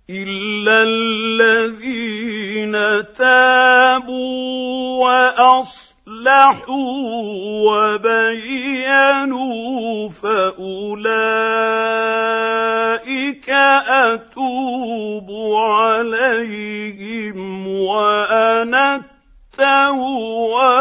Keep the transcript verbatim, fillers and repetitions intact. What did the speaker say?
إلا الذين تابوا وأصلحوا وبينوا فأولئك أتوب عليهم وأنا التواب